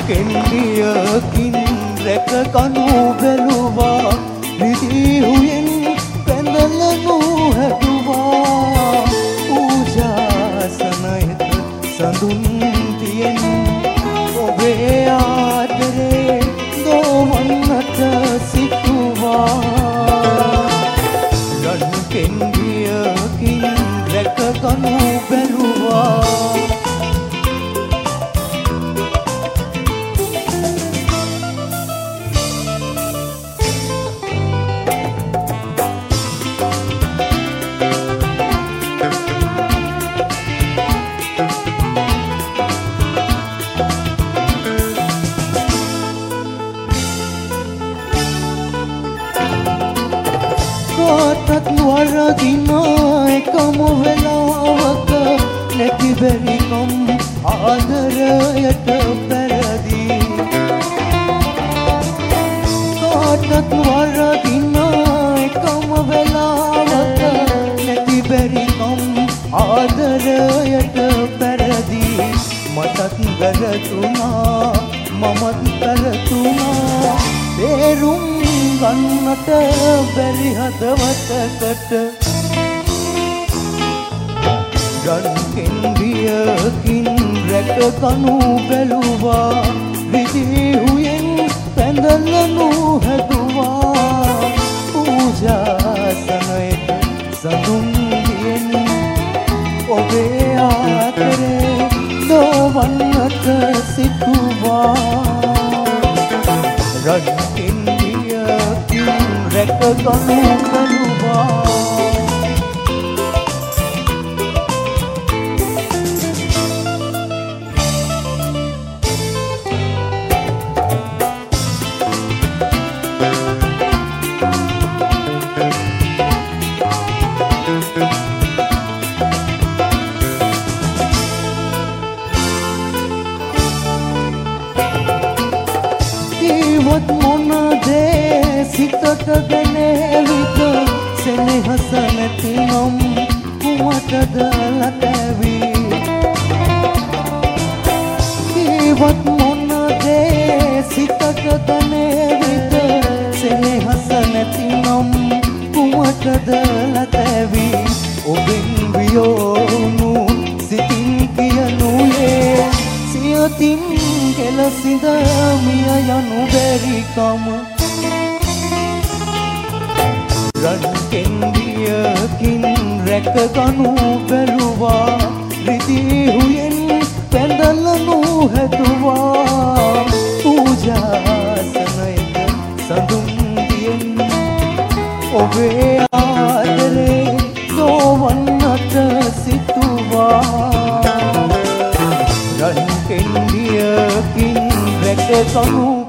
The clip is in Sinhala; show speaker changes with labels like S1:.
S1: කෙන්ඩියකින් රැක කනු බැලුවා රිදිහුයෙන් පැඳලනු හැදුවා පූජාසනයක සඳුන් තියෙන් ඔබේ ආදරේ දෝවන්නට සිතුවා රන් කෙන්ඩියකින් රැක කනු බැලුවා කාටත් වරදිනා එකම වෙලාවක නැති බැරිකම් ආදරයට පෙරදී කාටත් වරදිනා එකම වෙලාවක නැති බැරිකම් ආදරයට පෙරදී මටත් වැරදුනා මමත් පැරතුනා තේරුම් ගන්නට බැරි හදවතකට රන් කෙන්ඩියකින් රැක කනු බැලුවා රිදිහුයෙන් පැඳලනු හැදුවා පූජාසනයක සඳුන් දියෙන් ඔබේ ආදරේ දෝවන්නට සිතුවා රන් රැක කනු බැලුවා ඉවත් මොන දේ සිතට ගැනවිත සෙනෙහස නැතිනම් කුමටද ලතැවී ඉවත් මොන දේ සිතට ගැනවිත සෙනෙහස නැතිනම් කුමටද ලතැවී ඔබෙන් වියෝනු සිතින් කියනුයේ සියතින් කෙලසිඳ මිය යනු බැරිකම රන් කෙන්ඩියකින් රැක කනු බැලුවා රිදිහුයෙන් පැඳලනු හැදුවා පූජාසනයක සඳුන් දියෙන් ඔබේ ආදරේ දෝවන්නට සිතුවා රන් කෙන්ඩියකින් රැක කනු